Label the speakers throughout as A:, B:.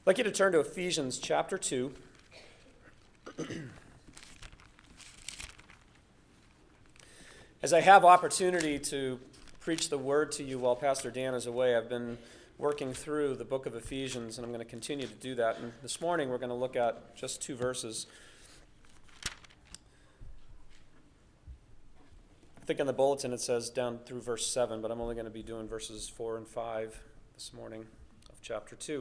A: I'd like you to turn to Ephesians chapter 2. As I have opportunity to preach the word to you while Pastor Dan is away, I've been working through the book of Ephesians, and I'm going to continue to do that. And this morning we're going to look at just 2 verses. I think in the bulletin it says down through verse 7, but I'm only going to be doing verses 4 and 5 this morning of chapter 2.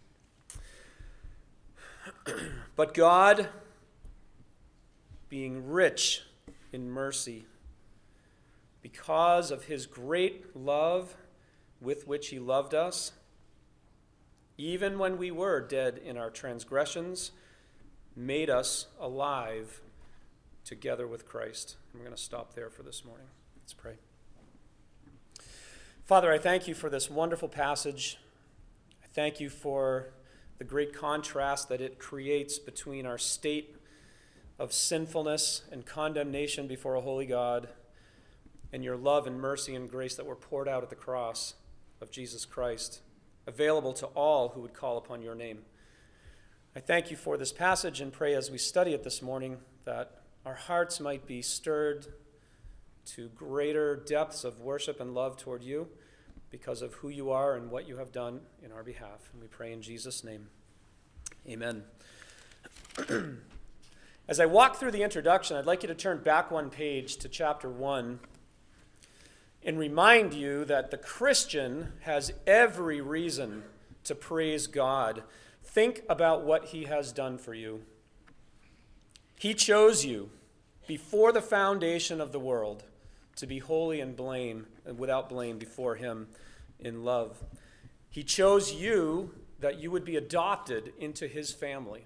A: But God, being rich in mercy, because of his great love with which he loved us, even when we were dead in our transgressions, made us alive together with Christ. And we're going to stop there for this morning. Let's pray. Father, I thank you for this wonderful passage. I thank you for the great contrast that it creates between our state of sinfulness and condemnation before a holy God and your love and mercy and grace that were poured out at the cross of Jesus Christ, available to all who would call upon your name. I thank you for this passage and pray as we study it this morning that our hearts might be stirred to greater depths of worship and love toward you because of who you are and what you have done in our behalf. And we pray in Jesus' name. Amen. As I walk through the introduction, I'd like you to turn back one page to chapter 1 and remind you that the Christian has every reason to praise God. Think about what he has done for you. He chose you before the foundation of the world to be holy and without blame before him in love. He chose you that you would be adopted into his family.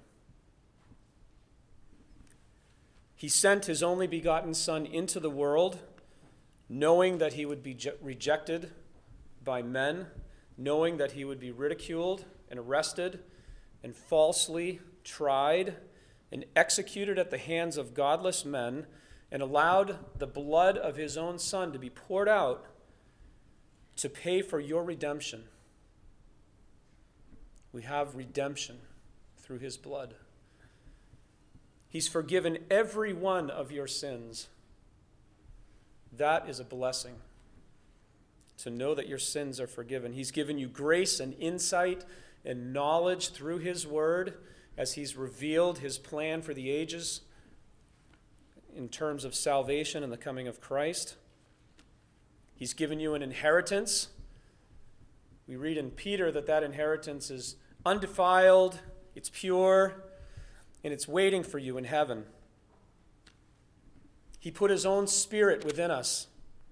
A: He sent his only begotten Son into the world, knowing that he would be rejected by men, knowing that he would be ridiculed and arrested and falsely tried and executed at the hands of godless men, and allowed the blood of his own Son to be poured out to pay for your redemption. We have redemption through his blood. He's forgiven every one of your sins. That is a blessing, to know that your sins are forgiven. He's given you grace and insight and knowledge through his word as he's revealed his plan for the ages in terms of salvation and the coming of Christ. He's given you an inheritance. We read in Peter that inheritance is undefiled, it's pure, and it's waiting for you in heaven. He put his own Spirit within us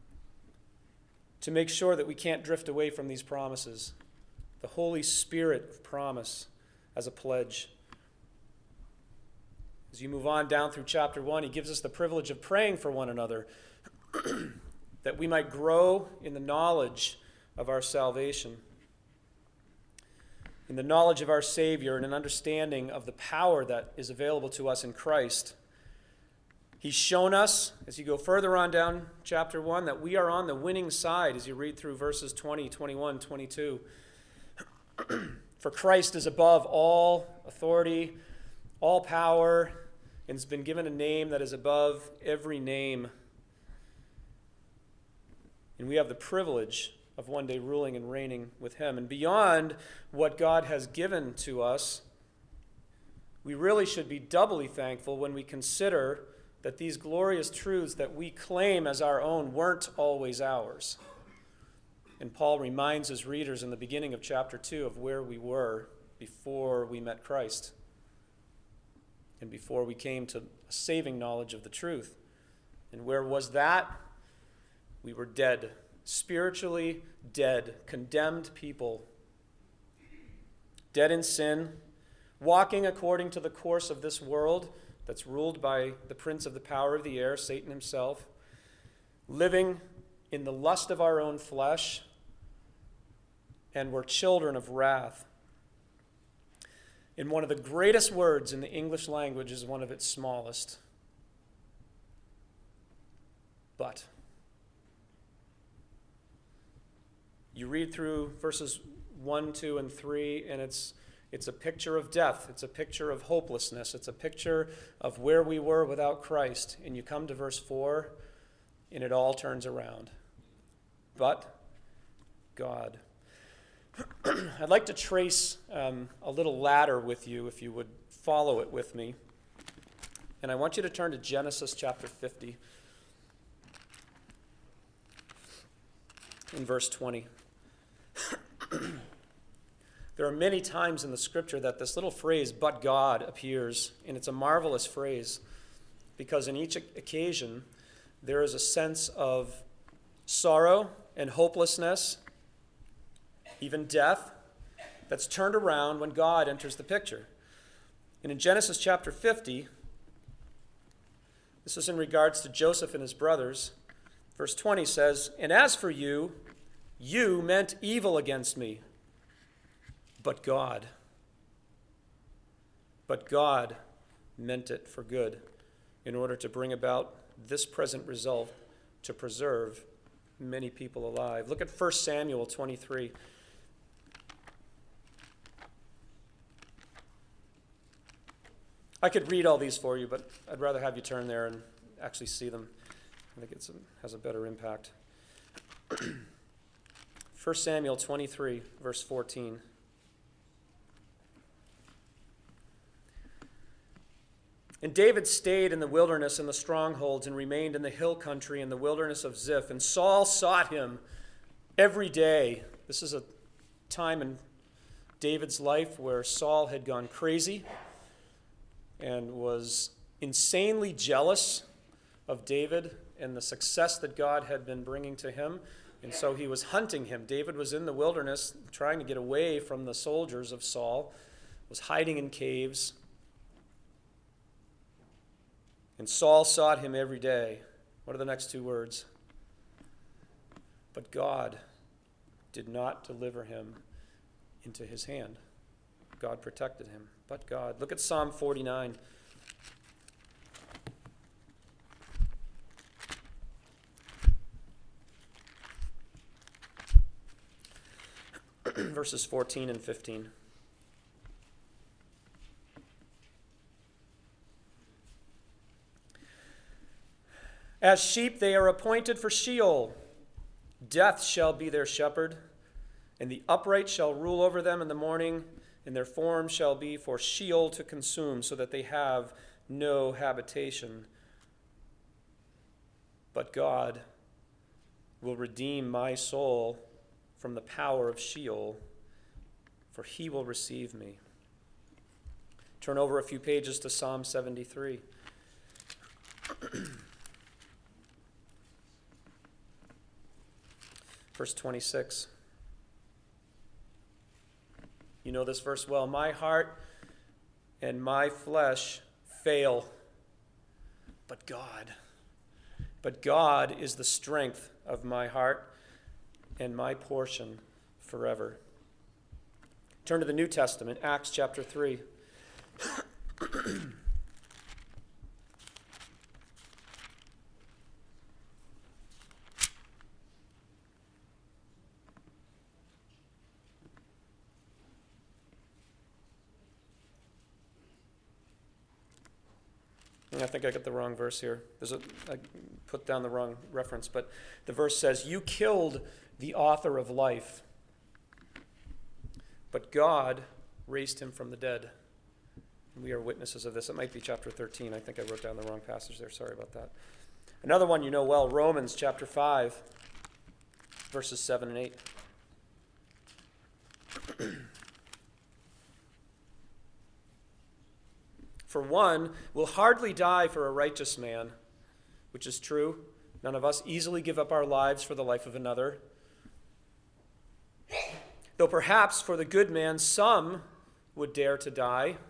A: to make sure that we can't drift away from these promises. The Holy Spirit of promise as a pledge. As you move on down through chapter 1, he gives us the privilege of praying for one another that we might grow in the knowledge of our salvation, in the knowledge of our Savior, and an understanding of the power that is available to us in Christ. He's shown us, as you go further on down chapter 1, that we are on the winning side as you read through verses 20, 21, 22. For Christ is above all authority, all power, and has been given a name that is above every name. And we have the privilege of one day ruling and reigning with him. And beyond what God has given to us, we really should be doubly thankful when we consider that these glorious truths that we claim as our own weren't always ours. And Paul reminds his readers in the beginning of chapter 2 of where we were before we met Christ and before we came to a saving knowledge of the truth. And where was that? We were dead, spiritually dead, condemned people, dead in sin, walking according to the course of this world that's ruled by the prince of the power of the air, Satan himself, living in the lust of our own flesh, and we're children of wrath. And one of the greatest words in the English language is one of its smallest. But. You read through verses 1, 2, and 3, and it's It's a picture of death. It's a picture of hopelessness. It's a picture of where we were without Christ. And you come to verse 4, and it all turns around. But God. I'd like to trace a little ladder with you, if you would follow it with me. And I want you to turn to Genesis chapter 50 in verse 20. There are many times in the scripture that this little phrase, but God, appears, and it's a marvelous phrase because in each occasion there is a sense of sorrow and hopelessness, even death, that's turned around when God enters the picture. And in Genesis chapter 50, this is in regards to Joseph and his brothers. Verse 20 says, "And as for you, you meant evil against me, but God meant it for good in order to bring about this present result, to preserve many people alive." Look at 1 Samuel 23. I could read all these for you, but I'd rather have you turn there and actually see them. I think it has a better impact. 1 Samuel 23, verse 14. "And David stayed in the wilderness in the strongholds and remained in the hill country in the wilderness of Ziph. And Saul sought him every day." This is a time in David's life where Saul had gone crazy and was insanely jealous of David and the success that God had been bringing to him. And so he was hunting him. David was in the wilderness trying to get away from the soldiers of Saul, was hiding in caves. And Saul sought him every day. What are the next two words? But God did not deliver him into his hand. God protected him. But God. Look at Psalm 49. Verses 14 and 15. "As sheep they are appointed for Sheol. Death shall be their shepherd, and the upright shall rule over them in the morning, and their form shall be for Sheol to consume, so that they have no habitation. But God will redeem my soul from the power of Sheol, for he will receive me." Turn over a few pages to Psalm 73. Verse 26. You know this verse well. "My heart and my flesh fail, but God is the strength of my heart and my portion forever." Turn to the New Testament, Acts chapter 3. I think I got the wrong verse here. I put down the wrong reference, but the verse says, "You killed the author of life, but God raised him from the dead." And we are witnesses of this. It might be chapter 13. I think I wrote down the wrong passage there. Sorry about that. Another one you know well, Romans chapter 5, verses 7 and 8. "For one will hardly die for a righteous man," which is true. None of us easily give up our lives for the life of another. "Though perhaps for the good man some would dare to die.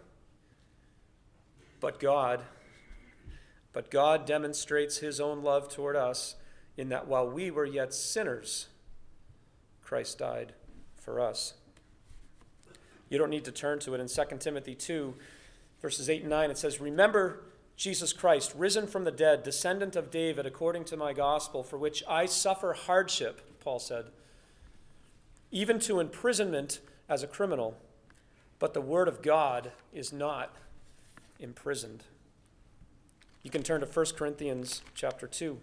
A: But God demonstrates his own love toward us in that while we were yet sinners, Christ died for us." You don't need to turn to it. In 2 Timothy 2, verses 8 and 9, it says, "Remember Jesus Christ, risen from the dead, descendant of David, according to my gospel, for which I suffer hardship," Paul said, "even to imprisonment as a criminal. but the word of God is not imprisoned. You can turn to 1 Corinthians chapter 2.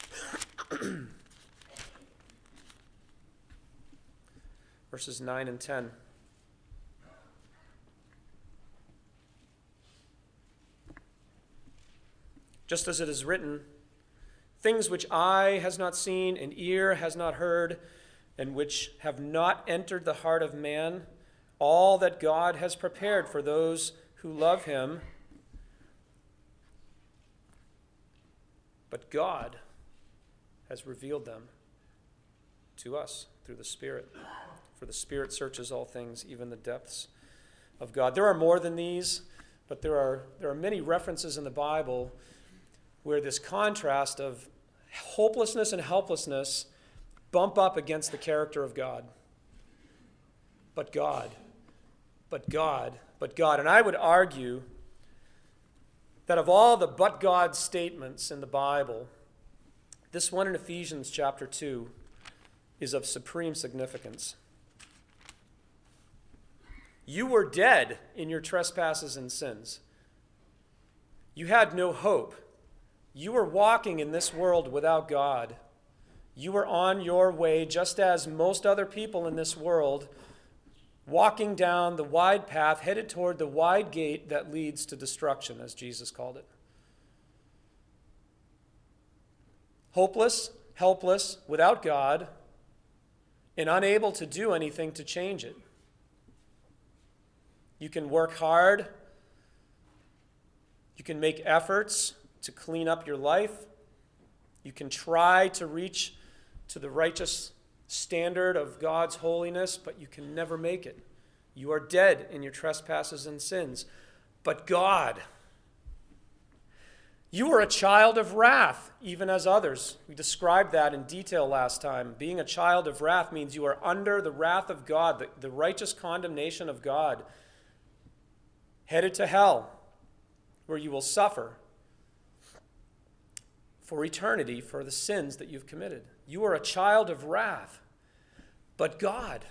A: Verses 9 and 10. Just as it is written, things which eye has not seen and ear has not heard, and which have not entered the heart of man, all that God has prepared for those who love him. But God has revealed them to us through the Spirit. For the Spirit searches all things, even the depths of God. There are more than these, but there are many references in the Bible where this contrast of hopelessness and helplessness bump up against the character of God. But God, but God, but God. And I would argue that of all the but God statements in the Bible, this one in Ephesians chapter 2 is of supreme significance. You were dead in your trespasses and sins. You had no hope. You were walking in this world without God. You were on your way, just as most other people in this world, walking down the wide path, headed toward the wide gate that leads to destruction, as Jesus called it. Hopeless, helpless, without God, and unable to do anything to change it. You can work hard. You can make efforts to clean up your life. You can try to reach to the righteous standard of God's holiness, but you can never make it. You are dead in your trespasses and sins. But God, you are a child of wrath, even as others. We described that in detail last time. Being a child of wrath means you are under the wrath of God, the righteous condemnation of God, headed to hell, where you will suffer for eternity for the sins that you've committed. You are a child of wrath. But God,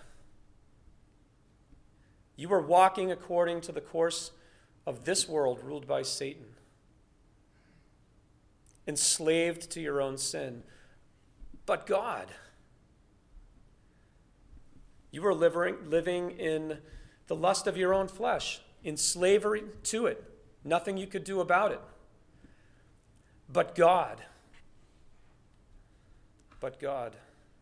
A: you are walking according to the course of this world ruled by Satan, enslaved to your own sin. But God, you are living in the lust of your own flesh, in slavery to it. Nothing you could do about it. But God. But God.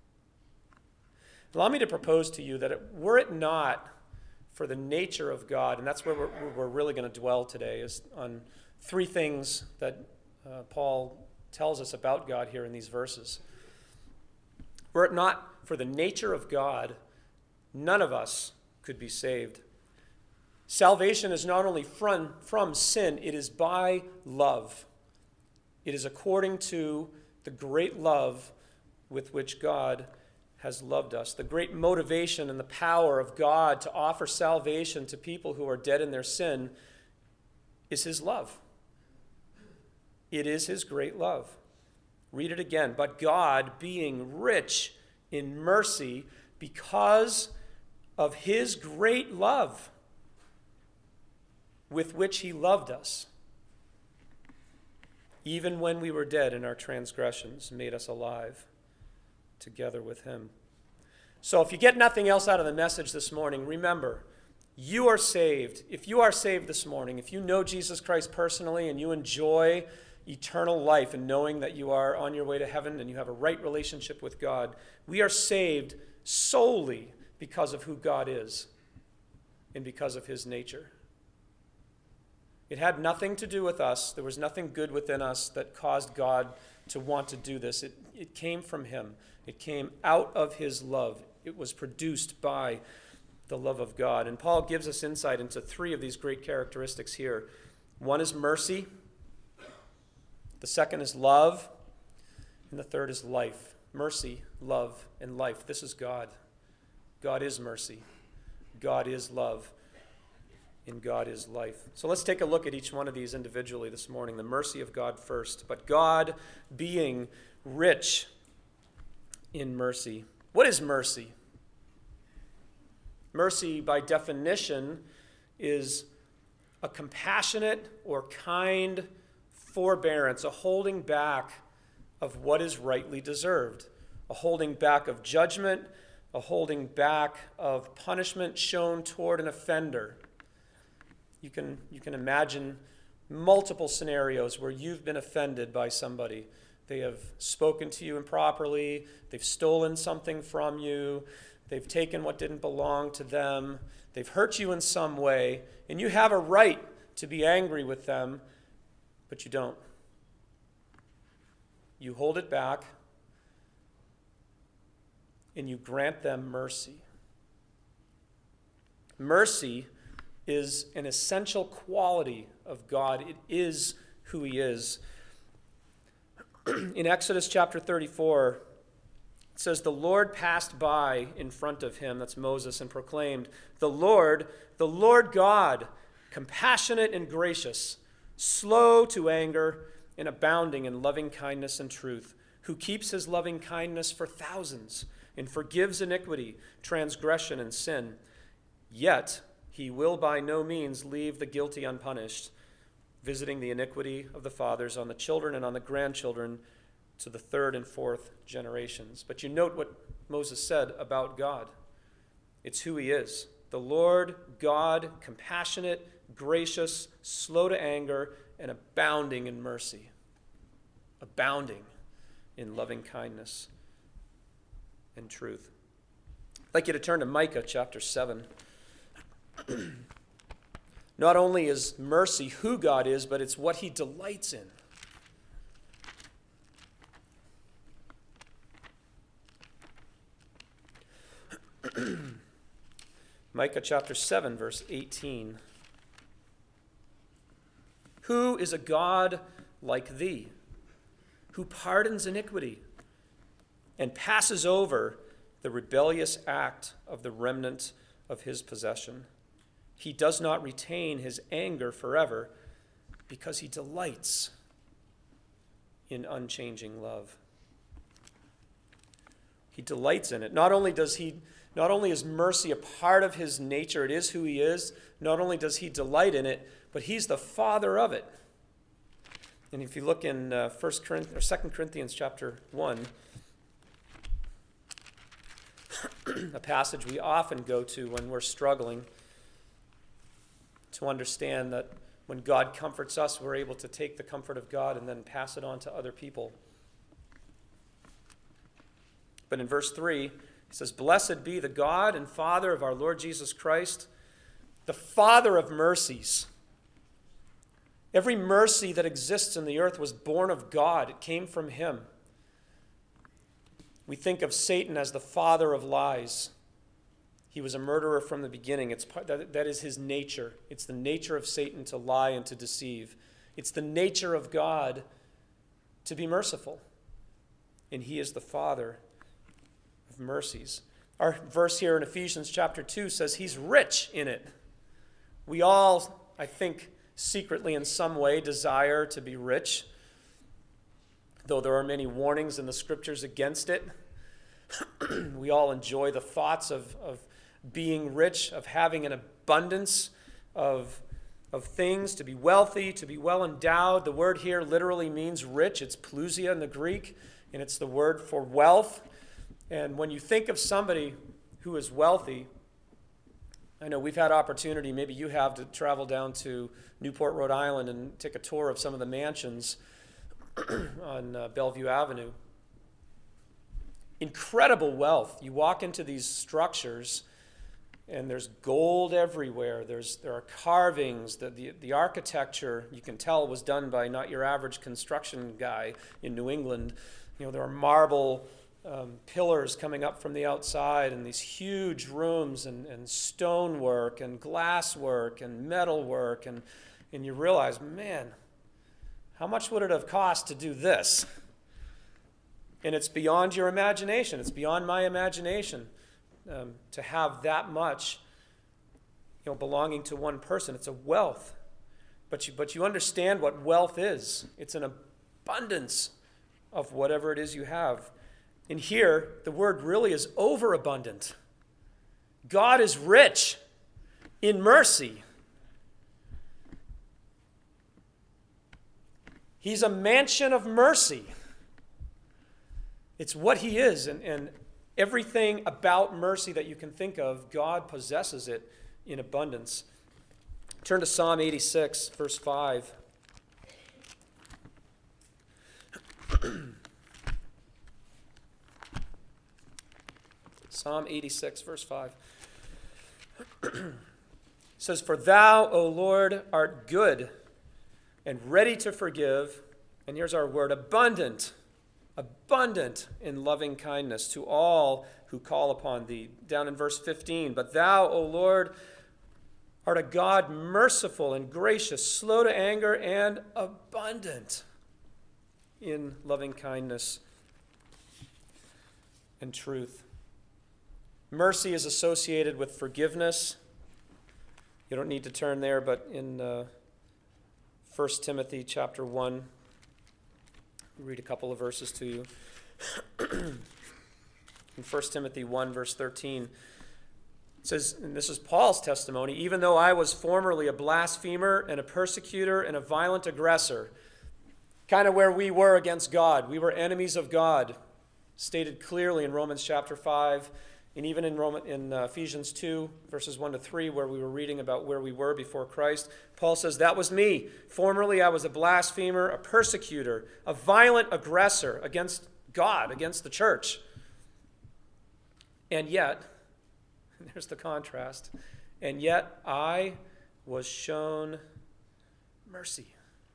A: Allow me to propose to you that were it not for the nature of God, and that's where we're really going to dwell today, is on three things that Paul tells us about God here in these verses. Were it not for the nature of God, none of us could be saved. Salvation is not only from sin, it is by love. It is according to the great love with which God has loved us. The great motivation and the power of God to offer salvation to people who are dead in their sin is his love. It is his great love. Read it again. But God, being rich in mercy because of his great love with which he loved us, even when we were dead in our transgressions, made us alive together with him. So if you get nothing else out of the message this morning, remember, you are saved. If you are saved this morning, if you know Jesus Christ personally and you enjoy eternal life and knowing that you are on your way to heaven and you have a right relationship with God, we are saved solely because of who God is and because of his nature. It had nothing to do with us. There was nothing good within us that caused God to want to do this. It came from him. It came out of his love. It was produced by the love of God. And Paul gives us insight into three of these great characteristics here. One is mercy. The second is love. And the third is life. Mercy, love, and life. This is God. God is mercy. God is love. And God is life. So let's take a look at each one of these individually this morning. The mercy of God first. But God being rich in mercy. What is mercy? Mercy, by definition, is a compassionate or kind forbearance, a holding back of what is rightly deserved, a holding back of judgment, a holding back of punishment shown toward an offender. You can imagine multiple scenarios where you've been offended by somebody. They have spoken to you improperly, they've stolen something from you, they've taken what didn't belong to them, they've hurt you in some way, and you have a right to be angry with them, but you don't. You hold it back, and you grant them mercy. Mercy is an essential quality of God. It is who he is. In Exodus chapter 34, it says, "The Lord passed by in front of him," that's Moses, "and proclaimed, the Lord God, compassionate and gracious, slow to anger and abounding in loving kindness and truth, who keeps his loving kindness for thousands and forgives iniquity, transgression, and sin. Yet he will by no means leave the guilty unpunished, visiting the iniquity of the fathers on the children and on the grandchildren to the third and fourth generations." But you note what Moses said about God. It's who he is. The Lord God, compassionate, gracious, slow to anger, and abounding in mercy. Abounding in loving kindness and truth. I'd like you to turn to Micah chapter 7. Not only is mercy who God is, but it's what he delights in. Micah chapter 7, verse 18. "Who is a God like thee, who pardons iniquity and passes over the rebellious act of the remnant of his possession? He does not retain his anger forever, because he delights in unchanging love." He delights in it. Not only is mercy a part of his nature, it is who he is, not only does he delight in it, but he's the father of it. And if you look in 2 Corinthians chapter 1, a passage we often go to when we're struggling to understand that when God comforts us, we're able to take the comfort of God and then pass it on to other people. But in verse 3, he says, "Blessed be the God and Father of our Lord Jesus Christ, the Father of mercies." Every mercy that exists in the earth was born of God. It came from him. We think of Satan as the father of lies. He was a murderer from the beginning. That is his nature. It's the nature of Satan to lie and to deceive. It's the nature of God to be merciful. And he is the Father of mercies. Our verse here in Ephesians chapter 2 says he's rich in it. We all, I think, secretly in some way desire to be rich, though there are many warnings in the scriptures against it. We all enjoy the thoughts of being rich, of having an abundance of things, to be wealthy, to be well endowed. The word here literally means rich. It's plusia in the Greek, and it's the word for wealth. And when you think of somebody who is wealthy, I know we've had opportunity, maybe you have, to travel down to Newport, Rhode Island and take a tour of some of the mansions on Bellevue Avenue. Incredible wealth. You walk into these structures and there's gold everywhere. There are carvings. The architecture, you can tell, was done by not your average construction guy in New England. There are marble pillars coming up from the outside, and these huge rooms, and stonework and glasswork and metalwork, and you realize, man, how much would it have cost to do this? And it's beyond your imagination. It's beyond my imagination to have that much, belonging to one person. It's a wealth, but you understand what wealth is. It's an abundance of whatever it is you have. And here, the word really is overabundant. God is rich in mercy. He's a mansion of mercy. It's what he is, and everything about mercy that you can think of, God possesses it in abundance. Turn to Psalm 86, verse 5. Psalm 86, verse 5. It says, "For thou, O Lord, art good and ready to forgive," and here's our word, abundant in loving kindness to all who call upon thee. Down in verse 15, "But thou, O Lord, art a God merciful and gracious, slow to anger, and abundant in loving kindness and truth." Mercy is associated with forgiveness. You don't need to turn there, but in 1 Timothy chapter 1, I'll read a couple of verses to you. In 1 Timothy 1, verse 13, it says, and this is Paul's testimony, "Even though I was formerly a blasphemer and a persecutor and a violent aggressor," kind of where we were against God. We were enemies of God, stated clearly in Romans chapter 5, and even in Ephesians 2, verses 1 to 3, where we were reading about where we were before Christ. Paul says, "That was me. Formerly I was a blasphemer, a persecutor, a violent aggressor against God, against the church. And yet," there's the contrast, "and yet I was shown mercy,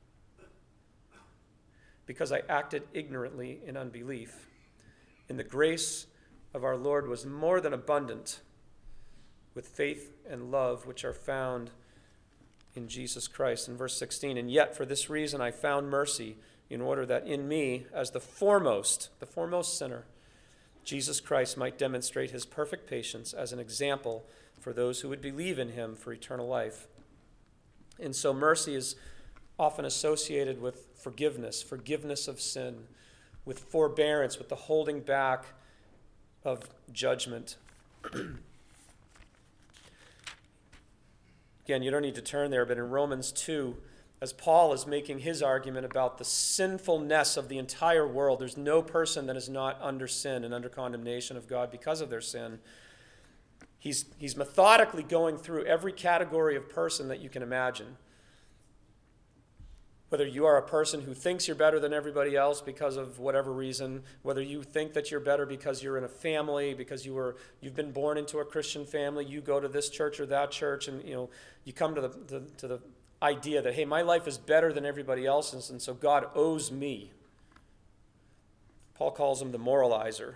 A: because I acted ignorantly in unbelief. And the grace of our Lord was more than abundant with faith and love which are found in Jesus Christ." In verse 16, "And yet for this reason I found mercy, in order that in me, as the foremost sinner, Jesus Christ might demonstrate his perfect patience as an example for those who would believe in him for eternal life." And so mercy is often associated with forgiveness of sin, with forbearance, with the holding back of judgment. Again, you don't need to turn there, but in Romans 2, as Paul is making his argument about the sinfulness of the entire world, there's no person that is not under sin and under condemnation of God because of their sin. He's methodically going through every category of person that you can imagine. Whether you are a person who thinks you're better than everybody else because of whatever reason, whether you think that you're better because you're in a family, because you've been born into a Christian family, you go to this church or that church, and you come to the idea that, hey, my life is better than everybody else's, and so God owes me. Paul calls him the moralizer.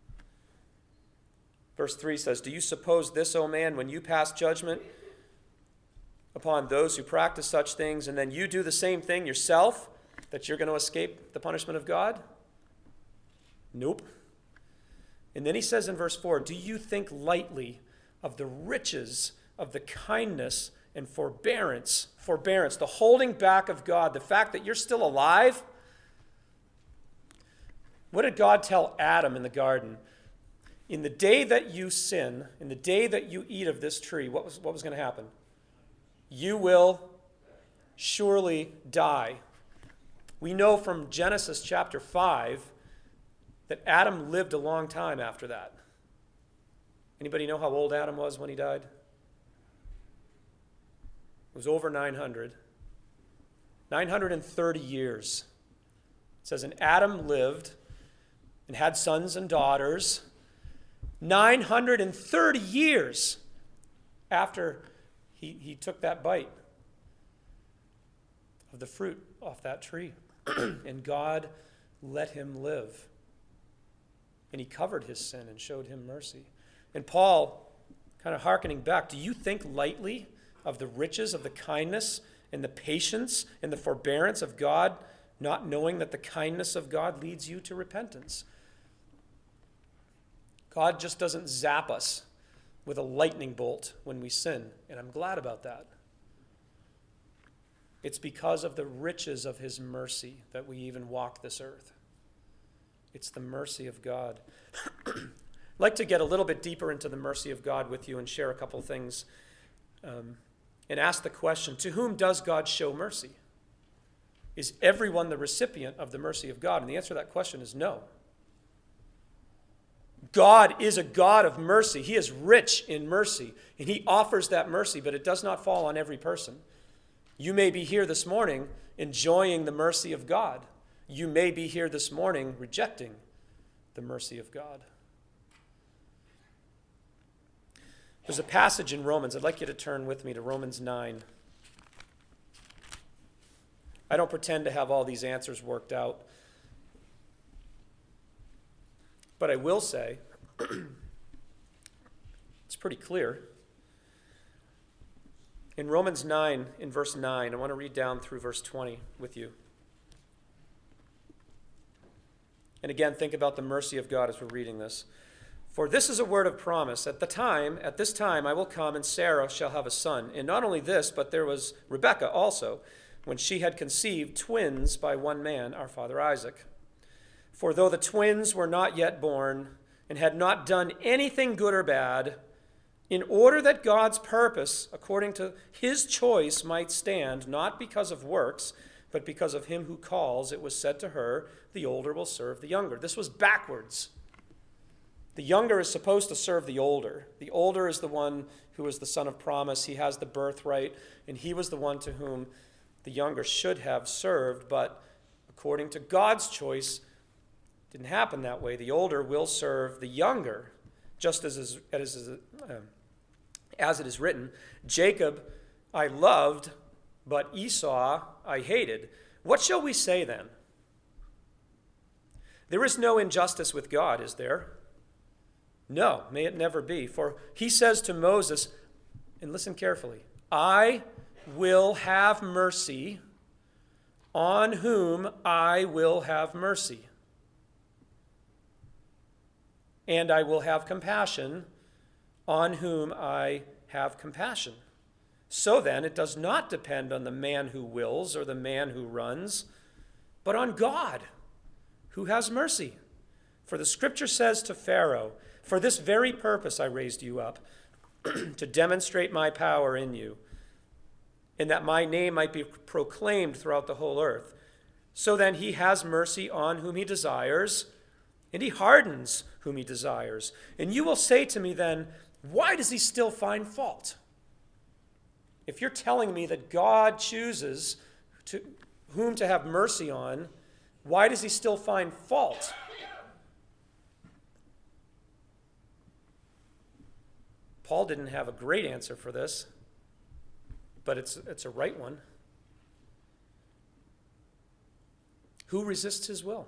A: Verse 3 says, "Do you suppose this, O man, when you pass judgment upon those who practice such things, and then you do the same thing yourself, that you're going to escape the punishment of God?" Nope. And then he says in verse 4, "Do you think lightly of the riches of the kindness and forbearance, the holding back of God, the fact that you're still alive?" What did God tell Adam in the garden? In the day that you sin, in the day that you eat of this tree, what was going to happen? You will surely die. We know from Genesis chapter 5 that Adam lived a long time after that. Anybody know how old Adam was when he died? It was over 900. 930 years. It says, "And Adam lived and had sons and daughters 930 years after he took that bite of the fruit off that tree." And God let him live. And he covered his sin and showed him mercy. And Paul, kind of hearkening back, do you think lightly of the riches of the kindness and the patience and the forbearance of God, not knowing that the kindness of God leads you to repentance? God just doesn't zap us with a lightning bolt when we sin, and I'm glad about that. It's because of the riches of his mercy that we even walk this earth. It's the mercy of God. I'd like to get a little bit deeper into the mercy of God with you and share a couple things and ask the question, to whom does God show mercy? Is everyone the recipient of the mercy of God? And the answer to that question is no. God is a God of mercy. He is rich in mercy, and he offers that mercy, but it does not fall on every person. You may be here this morning enjoying the mercy of God. You may be here this morning rejecting the mercy of God. There's a passage in Romans. I'd like you to turn with me to Romans 9. I don't pretend to have all these answers worked out. But I will say, it's pretty clear. In Romans 9, in verse 9, I want to read down through verse 20 with you. And again, think about the mercy of God as we're reading this. For this is a word of promise. At this time I will come, and Sarah shall have a son. And not only this, but there was Rebekah also, when she had conceived twins by one man, our father Isaac. For though the twins were not yet born, and had not done anything good or bad, in order that God's purpose, according to his choice, might stand, not because of works, but because of him who calls, it was said to her, the older will serve the younger. This was backwards. The younger is supposed to serve the older. The older is the one who is the son of promise. He has the birthright, and he was the one to whom the younger should have served, but according to God's choice, it didn't happen that way. The older will serve the younger, just as it is written, Jacob I loved, but Esau I hated. What shall we say then? There is no injustice with God, is there? No, may it never be. For he says to Moses, and listen carefully, I will have mercy on whom I will have mercy, and I will have compassion on whom I have compassion. So then, it does not depend on the man who wills or the man who runs, but on God who has mercy. For the scripture says to Pharaoh, for this very purpose I raised you up, to demonstrate my power in you, and that my name might be proclaimed throughout the whole earth. So then he has mercy on whom he desires, and he hardens whom he desires. And you will say to me then, why does he still find fault? If you're telling me that God chooses whom to have mercy on, why does he still find fault? Paul didn't have a great answer for this, but it's a right one. Who resists his will?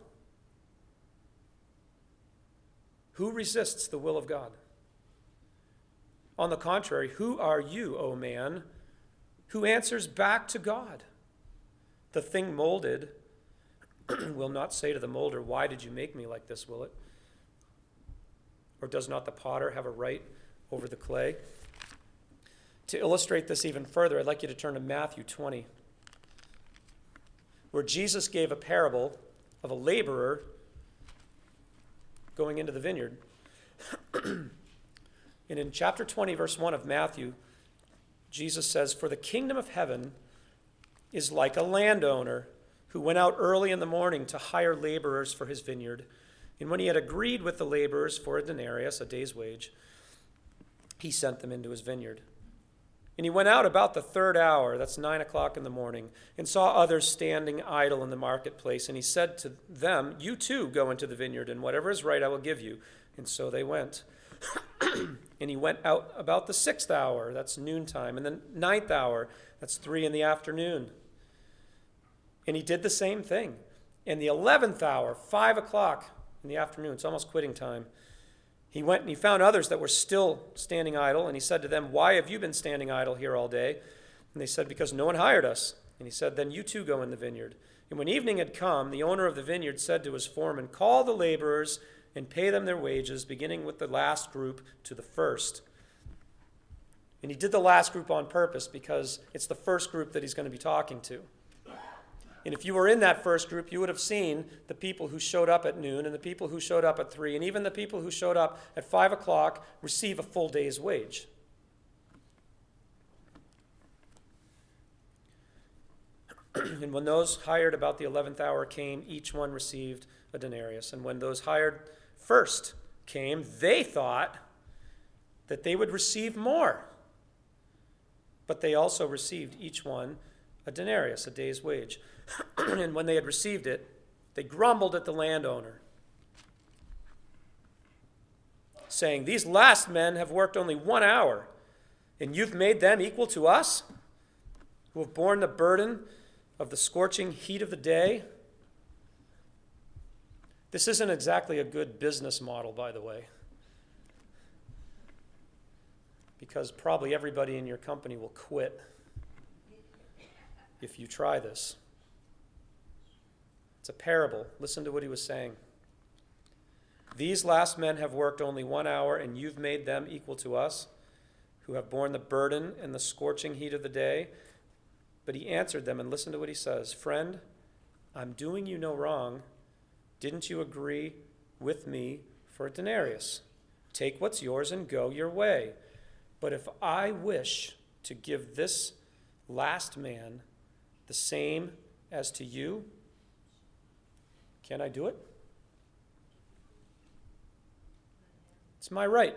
A: Who resists the will of God? On the contrary, who are you, O man, who answers back to God? The thing molded will not say to the molder, why did you make me like this, will it? Or does not the potter have a right over the clay? To illustrate this even further, I'd like you to turn to Matthew 20, where Jesus gave a parable of a laborer going into the vineyard. And in chapter 20, verse 1 of Matthew, Jesus says, for the kingdom of heaven is like a landowner who went out early in the morning to hire laborers for his vineyard. And when he had agreed with the laborers for a denarius, a day's wage, he sent them into his vineyard. And he went out about the third hour, that's 9 o'clock in the morning, and saw others standing idle in the marketplace. And he said to them, you too go into the vineyard, and whatever is right I will give you. And so they went. And he went out about the 6th hour, that's noontime, and the 9th hour, that's 3 in the afternoon. And he did the same thing. And the 11th hour, 5 o'clock in the afternoon, it's almost quitting time, he went and he found others that were still standing idle, and he said to them, why have you been standing idle here all day? And they said, because no one hired us. And he said, then you too go in the vineyard. And when evening had come, the owner of the vineyard said to his foreman, call the laborers and pay them their wages, beginning with the last group to the first. And he did the last group on purpose because it's the first group that he's going to be talking to. And if you were in that first group, you would have seen the people who showed up at noon and the people who showed up at 3 and even the people who showed up at 5 o'clock receive a full day's wage. And when those hired about the 11th hour came, each one received a denarius. And when those hired first came, they thought that they would receive more. But they also received each one a denarius, a day's wage. And when they had received it, they grumbled at the landowner, saying, "These last men have worked only 1 hour, and you've made them equal to us, who have borne the burden of the scorching heat of the day." This isn't exactly a good business model, by the way, because probably everybody in your company will quit if you try this. It's a parable. Listen to what he was saying. "These last men have worked only 1 hour, and you've made them equal to us, who have borne the burden and the scorching heat of the day." But he answered them, and listen to what he says. "Friend, I'm doing you no wrong. Didn't you agree with me for a denarius? Take what's yours and go your way. But if I wish to give this last man the same as to you, can I do it? It's my right.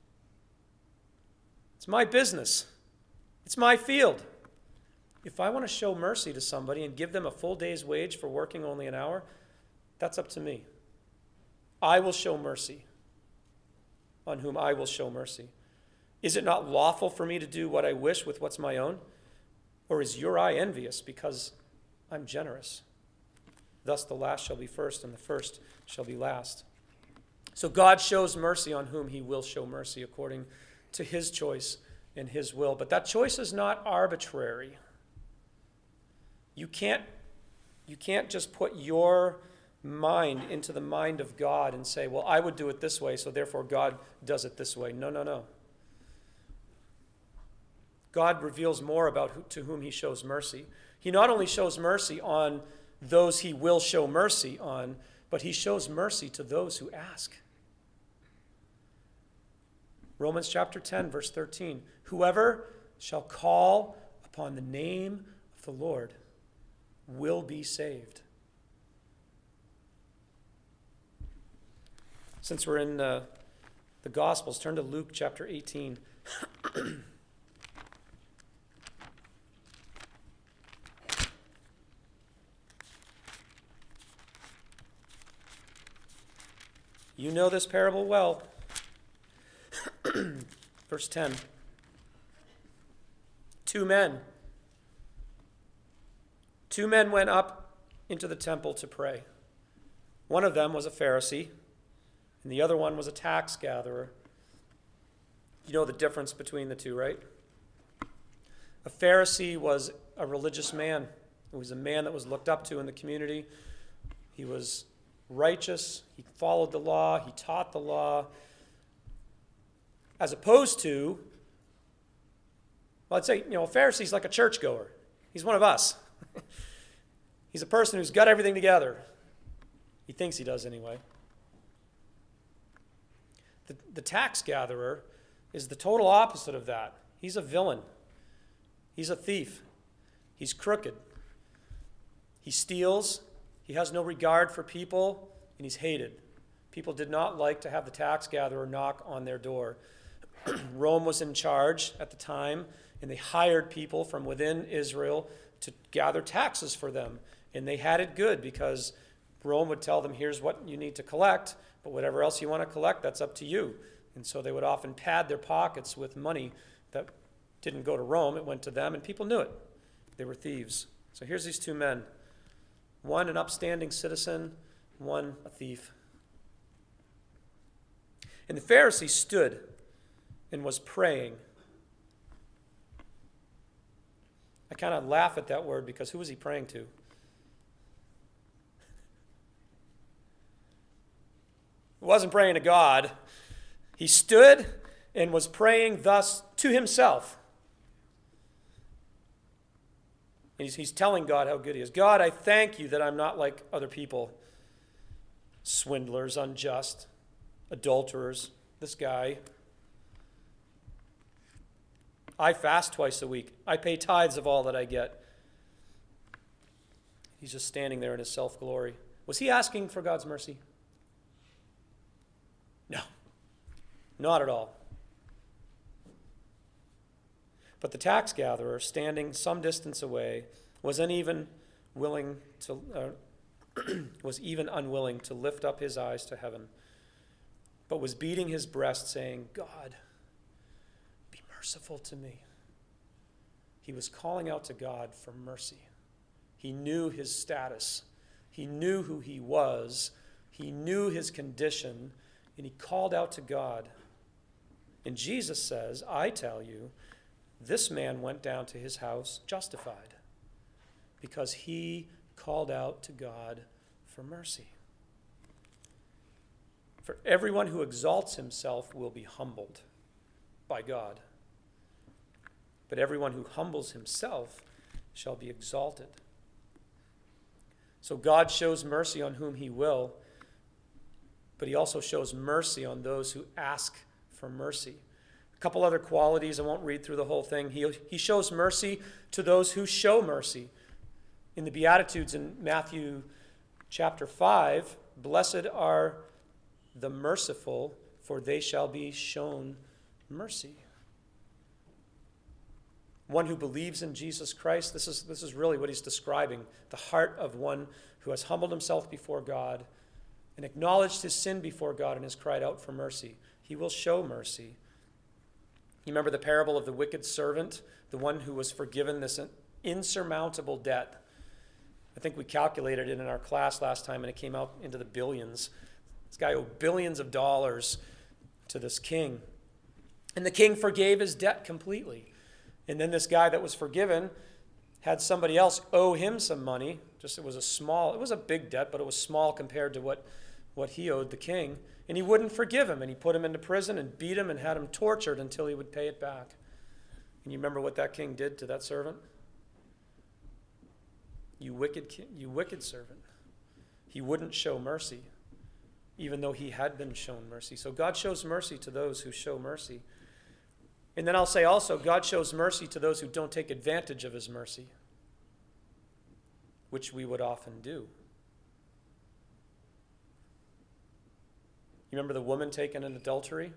A: It's my business. It's my field. If I want to show mercy to somebody and give them a full day's wage for working only an hour, that's up to me. I will show mercy on whom I will show mercy. Is it not lawful for me to do what I wish with what's my own? Or is your eye envious because I'm generous? Thus the last shall be first, and the first shall be last." So God shows mercy on whom he will show mercy according to his choice and his will. But that choice is not arbitrary. You can't just put your mind into the mind of God and say, well, I would do it this way, so therefore God does it this way. No. God reveals more about to whom he shows mercy. He not only shows mercy on those he will show mercy on, but he shows mercy to those who ask. Romans chapter 10, verse 13. "Whoever shall call upon the name of the Lord will be saved." Since we're in the Gospels, turn to Luke chapter 18. You know this parable well. Verse 10. Two men went up into the temple to pray. One of them was a Pharisee, and the other one was a tax gatherer. You know the difference between the two, right? A Pharisee was a religious man. He was a man that was looked up to in the community. He was righteous. He followed the law. He taught the law. As opposed to, well, I'd say, a Pharisee's like a churchgoer. He's one of us. He's a person who's got everything together. He thinks he does anyway. The tax gatherer is the total opposite of that. He's a villain. He's a thief. He's crooked. He steals. He has no regard for people, and he's hated. People did not like to have the tax gatherer knock on their door. Rome was in charge at the time, and they hired people from within Israel to gather taxes for them. And they had it good because Rome would tell them, here's what you need to collect, but whatever else you want to collect, that's up to you. And so they would often pad their pockets with money that didn't go to Rome. It went to them, and people knew it. They were thieves. So here's these two men. One an upstanding citizen, one a thief. And the Pharisee stood and was praying. I kind of laugh at that word because who was he praying to? He wasn't praying to God. He stood and was praying thus to himself. He's telling God how good he is. God, I thank you that I'm not like other people. Swindlers, unjust, adulterers, this guy. I fast twice a week. I pay tithes of all that I get. He's just standing there in his self-glory. Was he asking for God's mercy? No, not at all. But the tax gatherer, standing some distance away, was even unwilling to lift up his eyes to heaven, but was beating his breast, saying, God, be merciful to me. He was calling out to God for mercy. He knew his status. He knew who he was. He knew his condition, and he called out to God. And Jesus says, I tell you, this man went down to his house justified because he called out to God for mercy. For everyone who exalts himself will be humbled by God, but everyone who humbles himself shall be exalted. So God shows mercy on whom he will, but he also shows mercy on those who ask for mercy. A couple other qualities, I won't read through the whole thing. He shows mercy to those who show mercy. In the Beatitudes in Matthew chapter 5, blessed are the merciful, for they shall be shown mercy. One who believes in Jesus Christ, this is really what he's describing, the heart of one who has humbled himself before God and acknowledged his sin before God and has cried out for mercy. He will show mercy. You remember the parable of the wicked servant, the one who was forgiven this insurmountable debt. I think we calculated it in our class last time, and it came out into the billions. This guy owed billions of dollars to this king. And the king forgave his debt completely. And then this guy that was forgiven had somebody else owe him some money. It was a big debt, but it was small compared to what he owed the king. And he wouldn't forgive him, and he put him into prison and beat him and had him tortured until he would pay it back. And you remember what that king did to that servant? You wicked servant. He wouldn't show mercy, even though he had been shown mercy. So God shows mercy to those who show mercy. And then I'll say also, God shows mercy to those who don't take advantage of his mercy, which we would often do. You remember the woman taken in adultery?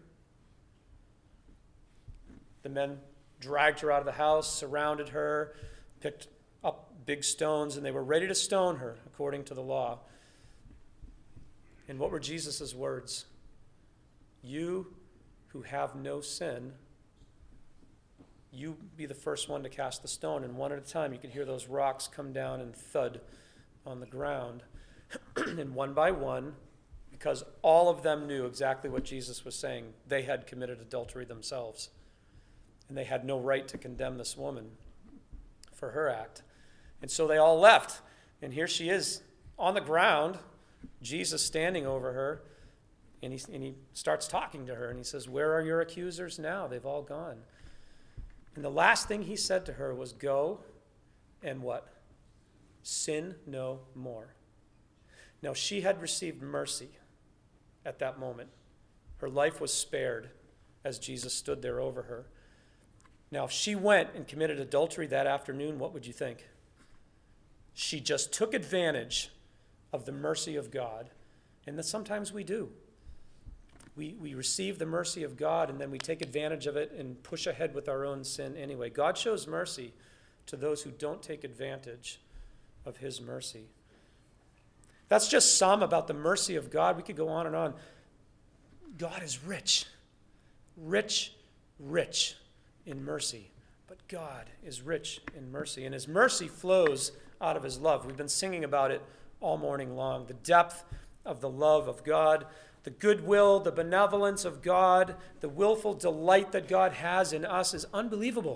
A: The men dragged her out of the house, surrounded her, picked up big stones, and they were ready to stone her according to the law. And what were Jesus' words? You who have no sin, you be the first one to cast the stone. And one at a time, you could hear those rocks come down and thud on the ground. And one by one, because all of them knew exactly what Jesus was saying, they had committed adultery themselves. And they had no right to condemn this woman for her act. And so they all left. And here she is on the ground, Jesus standing over her, and he starts talking to her. And he says, where are your accusers now? They've all gone. And the last thing he said to her was, go and what? Sin no more. Now, she had received mercy at that moment. Her life was spared as Jesus stood there over her. Now, if she went and committed adultery that afternoon, what would you think? She just took advantage of the mercy of God. And that sometimes we do. We receive the mercy of God, and then we take advantage of it and push ahead with our own sin anyway. God shows mercy to those who don't take advantage of his mercy. That's just some about the mercy of God. We could go on and on. God is rich, rich, rich in mercy. But God is rich in mercy, and his mercy flows out of his love. We've been singing about it all morning long. The depth of the love of God, the goodwill, the benevolence of God, the willful delight that God has in us is unbelievable.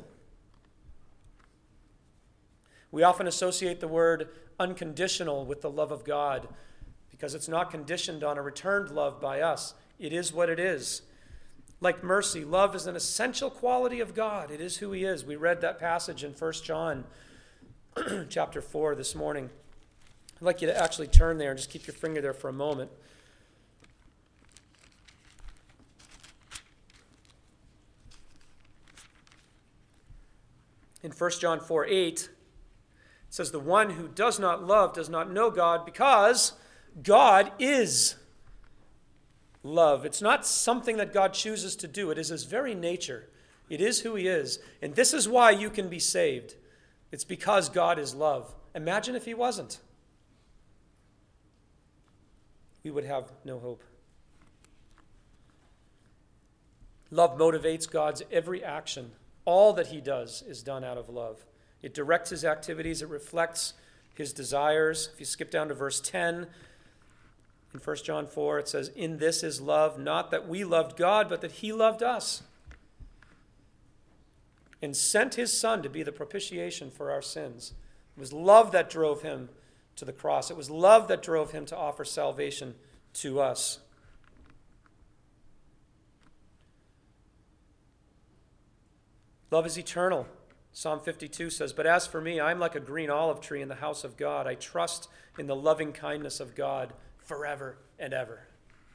A: We often associate the word unconditional with the love of God because it's not conditioned on a returned love by us. It is what it is. Like mercy, love is an essential quality of God. It is who he is. We read that passage in 1 John chapter 4 this morning. I'd like you to actually turn there and just keep your finger there for a moment. In 1 John 4:8, it says, the one who does not love does not know God, because God is love. It's not something that God chooses to do. It is his very nature. It is who he is. And this is why you can be saved. It's because God is love. Imagine if he wasn't. We would have no hope. Love motivates God's every action. All that he does is done out of love. It directs his activities. It reflects his desires. If you skip down to verse 10, in 1 John 4, it says, "In this is love, not that we loved God, but that he loved us, and sent his Son to be the propitiation for our sins." It was love that drove him to the cross. It was love that drove him to offer salvation to us. Love is eternal. Psalm 52 says, "But as for me, I am like a green olive tree in the house of God. I trust in the loving kindness of God forever and ever."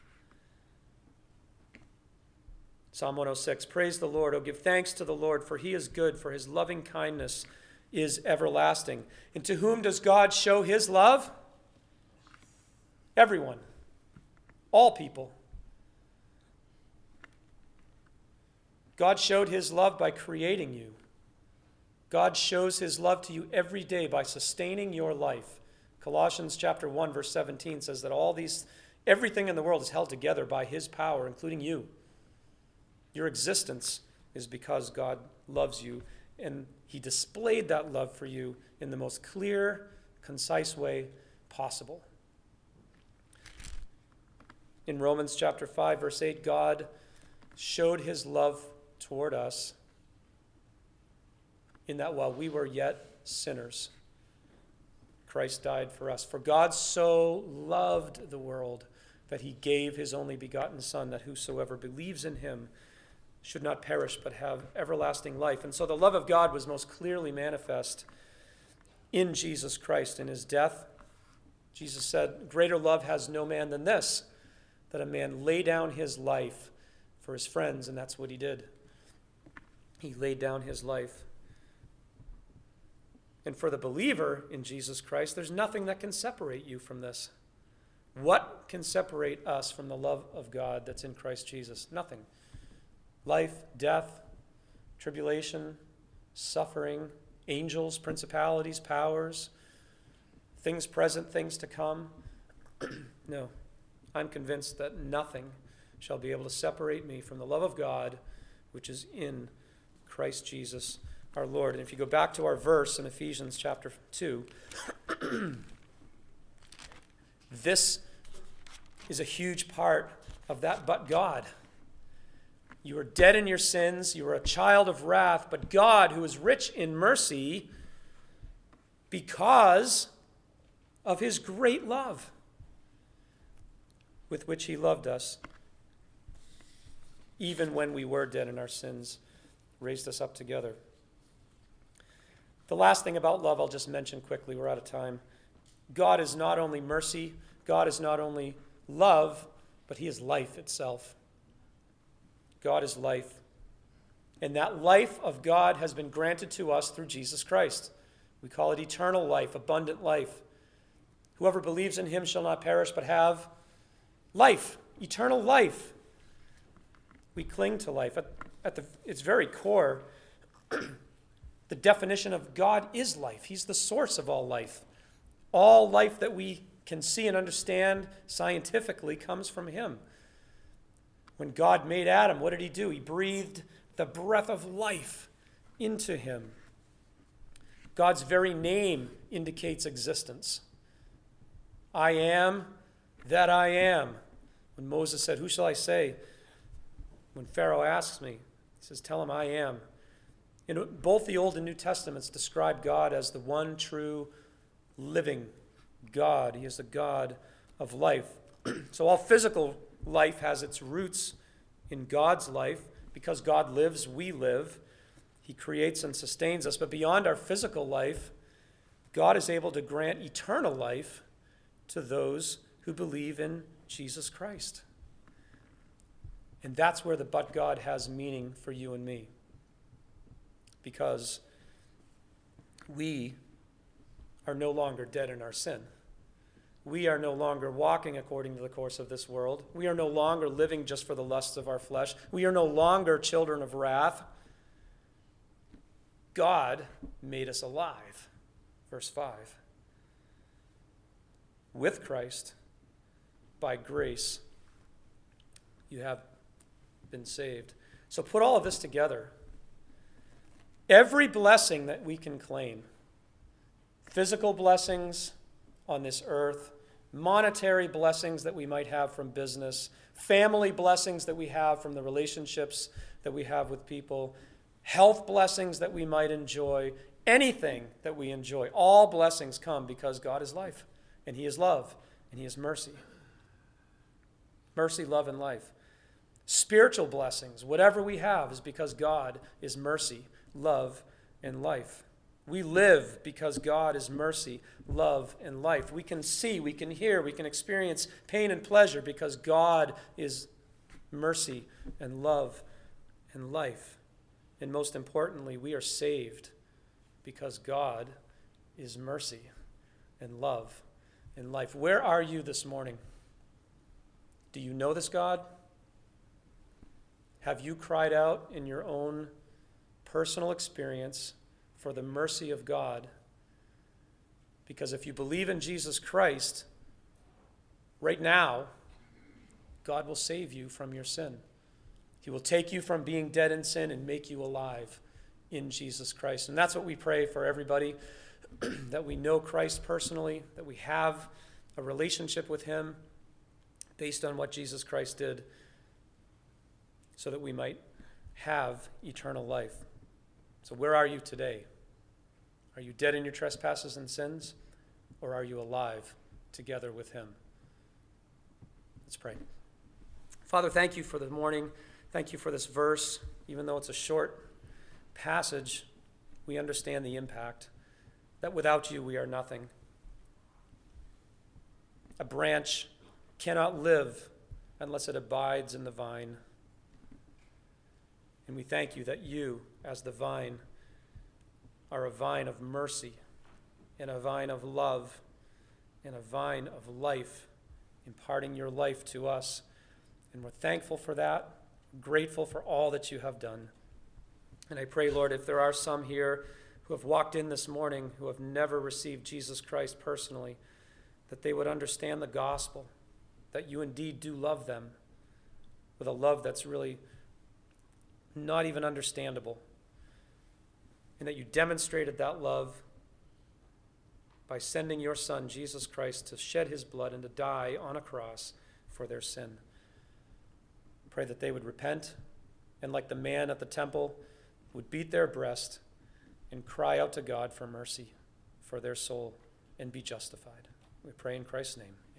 A: Psalm 106, "Praise the Lord. Oh, give thanks to the Lord, for he is good, for his loving kindness is everlasting." And to whom does God show his love? Everyone. All people. God showed his love by creating you. God shows his love to you every day by sustaining your life. Colossians chapter 1, verse 17 says that everything in the world is held together by his power, including you. Your existence is because God loves you, and he displayed that love for you in the most clear, concise way possible. In Romans chapter 5, verse 8, God showed his love toward us in that while we were yet sinners, Christ died for us. For God so loved the world that he gave his only begotten Son, that whosoever believes in him should not perish but have everlasting life. And so the love of God was most clearly manifest in Jesus Christ, in his death. Jesus said, "Greater love has no man than this, that a man lay down his life for his friends," and that's what he did. He laid down his life. And for the believer in Jesus Christ, there's nothing that can separate you from this. What can separate us from the love of God that's in Christ Jesus? Nothing. Life, death, tribulation, suffering, angels, principalities, powers, things present, things to come. No, I'm convinced that nothing shall be able to separate me from the love of God, which is in Christ Jesus our Lord. And if you go back to our verse in Ephesians chapter 2, this is a huge part of that "but God." You were dead in your sins, you were a child of wrath, but God, who is rich in mercy, because of his great love with which he loved us, even when we were dead in our sins, raised us up together. The last thing about love I'll just mention quickly, we're out of time. God is not only mercy, God is not only love, but he is life itself. God is life. And that life of God has been granted to us through Jesus Christ. We call it eternal life, abundant life. Whoever believes in him shall not perish, but have life, eternal life. We cling to life. At its very core, the definition of God is life. He's the source of all life. All life that we can see and understand scientifically comes from him. When God made Adam, what did he do? He breathed the breath of life into him. God's very name indicates existence. I am that I am. When Moses said, "Who shall I say?" When Pharaoh asks me, he says, "Tell him I am." And both the Old and New Testaments describe God as the one true living God. He is the God of life. So all physical life has its roots in God's life. Because God lives, we live. He creates and sustains us. But beyond our physical life, God is able to grant eternal life to those who believe in Jesus Christ. And that's where the "but God" has meaning for you and me. Because we are no longer dead in our sin. We are no longer walking according to the course of this world. We are no longer living just for the lusts of our flesh. We are no longer children of wrath. God made us alive. Verse 5. With Christ, by grace, you have been saved. So put all of this together. Every blessing that we can claim, physical blessings on this earth, monetary blessings that we might have from business, family blessings that we have from the relationships that we have with people, health blessings that we might enjoy, anything that we enjoy, all blessings come because God is life, and he is love, and he is mercy. Mercy, love, and life. Spiritual blessings, whatever we have, is because God is mercy, love, and life. We live because God is mercy, love, and life. We can see, we can hear, we can experience pain and pleasure because God is mercy and love and life. And most importantly, we are saved because God is mercy and love and life. Where are you this morning? Do you know this God? Have you cried out in your own personal experience for the mercy of God? Because if you believe in Jesus Christ, right now, God will save you from your sin. He will take you from being dead in sin and make you alive in Jesus Christ. And that's what we pray for everybody, that we know Christ personally, that we have a relationship with him based on what Jesus Christ did, so that we might have eternal life. So where are you today? Are you dead in your trespasses and sins, or are you alive together with him? Let's pray. Father, thank you for the morning. Thank you for this verse. Even though it's a short passage, we understand the impact, that without you we are nothing. A branch cannot live unless it abides in the vine. And we thank you that you, as the vine, are a vine of mercy and a vine of love and a vine of life, imparting your life to us. And we're thankful for that, grateful for all that you have done. And I pray, Lord, if there are some here who have walked in this morning who have never received Jesus Christ personally, that they would understand the gospel, that you indeed do love them with a love that's really not even understandable, and that you demonstrated that love by sending your Son, Jesus Christ, to shed his blood and to die on a cross for their sin. Pray that they would repent, and like the man at the temple, would beat their breast and cry out to God for mercy for their soul and be justified. We pray in Christ's name.